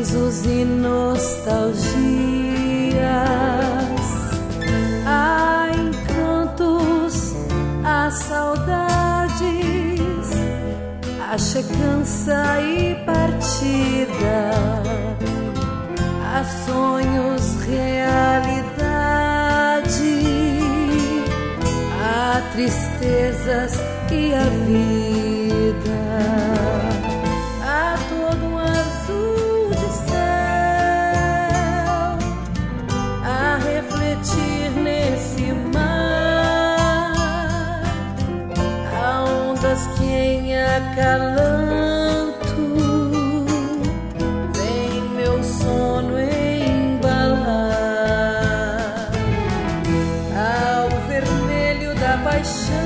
sorrisos e nostalgias. Há encantos, há saudades, há chegança e partida, há sonhos, realidade, há tristezas e a vida. Há todo um azul de céu a refletir nesse mar. Há ondas que em acalanto vem meu sono embalar. Há o vermelho da paixão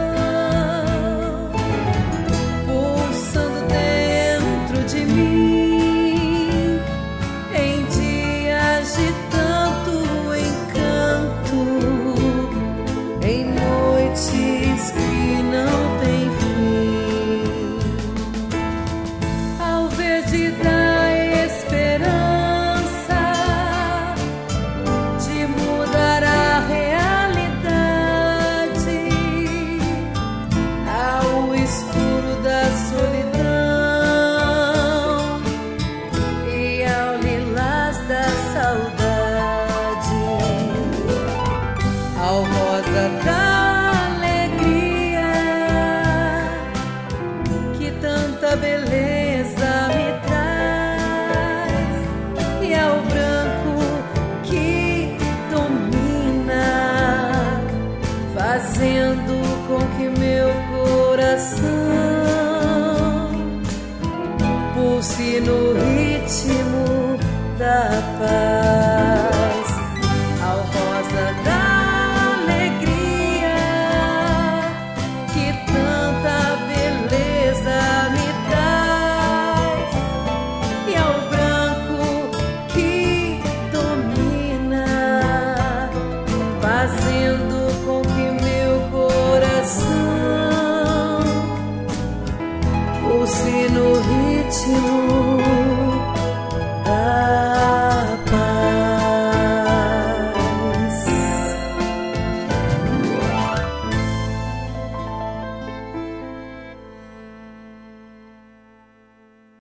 beleza me traz, e é o branco que domina, fazendo com que meu coração pulse no ritmo da paz. Ao rosa da alegria que tanta beleza me fazendo com que meu coração pulse no ritmo